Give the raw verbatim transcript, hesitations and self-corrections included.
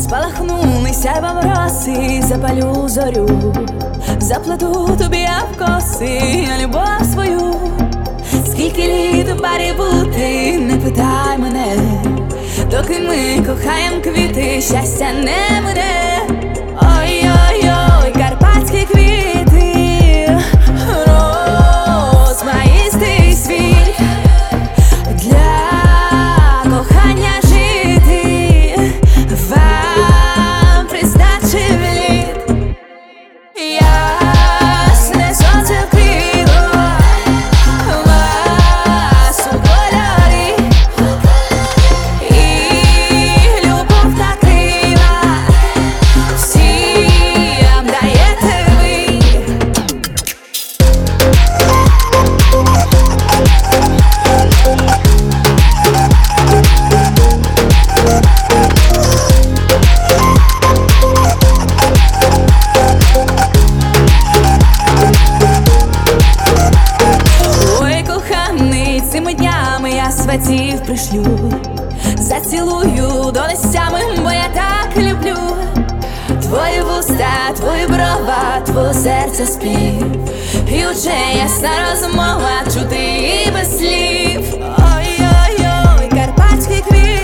Спалахнули сяйвом роси, запалю зорю, заплету тобі я в коси, любов свою. Скільки літ у парі бути, не питай мене, доки ми кохаєм квіти, щастя не буде. Ой-ой-ой, карпатські квіти, розмаїстий світ, для кохання жити вам призначив літ. Ясне сонце вкрило вас у кольорі, і любов накрила, всім даєте ви. Ой, коханий, цими днями я сватів пришлю, зацілую донестями, бо я так люблю. Твої вуста, твої брова, твого серця спів, і уже ясна розмова, чути і без слів. Ой-ой-ой, карпатський квіт.